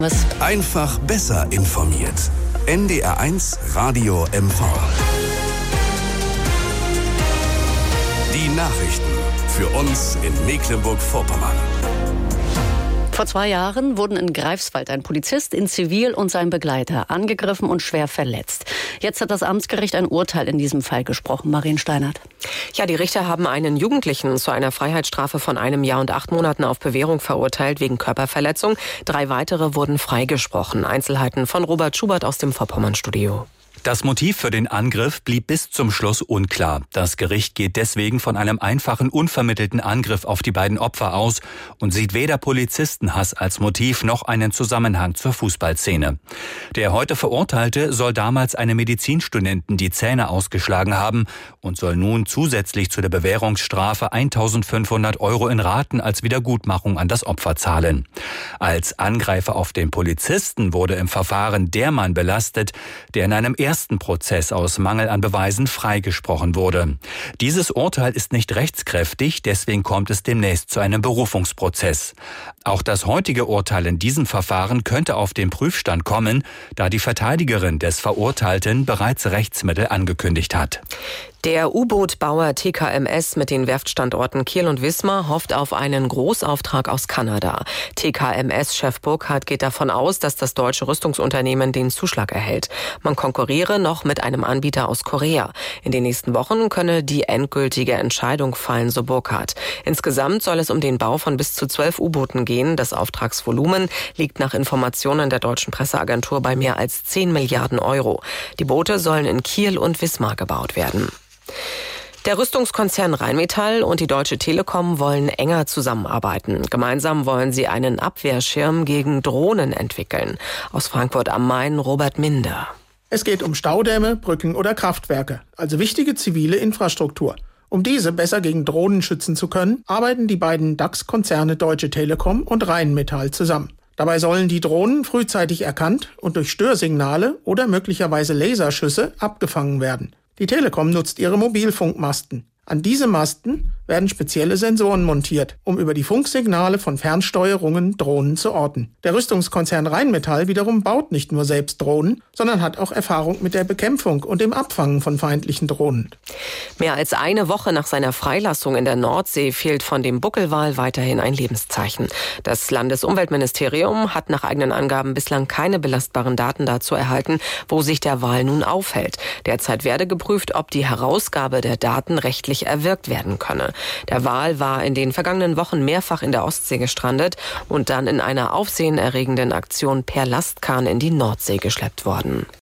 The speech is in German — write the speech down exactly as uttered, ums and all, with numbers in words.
Was? Einfach besser informiert. N D R eins Radio M V. Die Nachrichten für uns in Mecklenburg-Vorpommern. Vor zwei Jahren wurden in Greifswald ein Polizist in Zivil und sein Begleiter angegriffen und schwer verletzt. Jetzt hat das Amtsgericht ein Urteil in diesem Fall gesprochen. Marien Steinert. Ja, die Richter haben einen Jugendlichen zu einer Freiheitsstrafe von einem Jahr und acht Monaten auf Bewährung verurteilt wegen Körperverletzung. Drei weitere wurden freigesprochen. Einzelheiten von Robert Schubert aus dem Vorpommern-Studio. Das Motiv für den Angriff blieb bis zum Schluss unklar. Das Gericht geht deswegen von einem einfachen, unvermittelten Angriff auf die beiden Opfer aus und sieht weder Polizistenhass als Motiv noch einen Zusammenhang zur Fußballszene. Der heute Verurteilte soll damals einem Medizinstudenten die Zähne ausgeschlagen haben und soll nun zusätzlich zu der Bewährungsstrafe eintausendfünfhundert Euro in Raten als Wiedergutmachung an das Opfer zahlen. Als Angreifer auf den Polizisten wurde im Verfahren der Mann belastet, der in einem ersten Prozess aus Mangel an Beweisen freigesprochen wurde. Dieses Urteil ist nicht rechtskräftig, deswegen kommt es demnächst zu einem Berufungsprozess. Auch das heutige Urteil in diesem Verfahren könnte auf den Prüfstand kommen, da die Verteidigerin des Verurteilten bereits Rechtsmittel angekündigt hat. Der U-Boot-Bauer T K M S mit den Werftstandorten Kiel und Wismar hofft auf einen Großauftrag aus Kanada. T K M S-Chef Burkhardt geht davon aus, dass das deutsche Rüstungsunternehmen den Zuschlag erhält. Man konkurriere noch mit einem Anbieter aus Korea. In den nächsten Wochen könne die endgültige Entscheidung fallen, so Burkhardt. Insgesamt soll es um den Bau von bis zu zwölf U-Booten gehen. Das Auftragsvolumen liegt nach Informationen der deutschen Presseagentur bei mehr als zehn Milliarden Euro. Die Boote sollen in Kiel und Wismar gebaut werden. Der Rüstungskonzern Rheinmetall und die Deutsche Telekom wollen enger zusammenarbeiten. Gemeinsam wollen sie einen Abwehrschirm gegen Drohnen entwickeln. Aus Frankfurt am Main Robert Minder. Es geht um Staudämme, Brücken oder Kraftwerke, also wichtige zivile Infrastruktur. Um diese besser gegen Drohnen schützen zu können, arbeiten die beiden DAX-Konzerne Deutsche Telekom und Rheinmetall zusammen. Dabei sollen die Drohnen frühzeitig erkannt und durch Störsignale oder möglicherweise Laserschüsse abgefangen werden. Die Telekom nutzt ihre Mobilfunkmasten. An diese Masten werden spezielle Sensoren montiert, um über die Funksignale von Fernsteuerungen Drohnen zu orten. Der Rüstungskonzern Rheinmetall wiederum baut nicht nur selbst Drohnen, sondern hat auch Erfahrung mit der Bekämpfung und dem Abfangen von feindlichen Drohnen. Mehr als eine Woche nach seiner Freilassung in der Nordsee fehlt von dem Buckelwal weiterhin ein Lebenszeichen. Das Landesumweltministerium hat nach eigenen Angaben bislang keine belastbaren Daten dazu erhalten, wo sich der Wal nun aufhält. Derzeit werde geprüft, ob die Herausgabe der Daten rechtlich erwirkt werden könne. Der Wal war in den vergangenen Wochen mehrfach in der Ostsee gestrandet und dann in einer aufsehenerregenden Aktion per Lastkahn in die Nordsee geschleppt worden.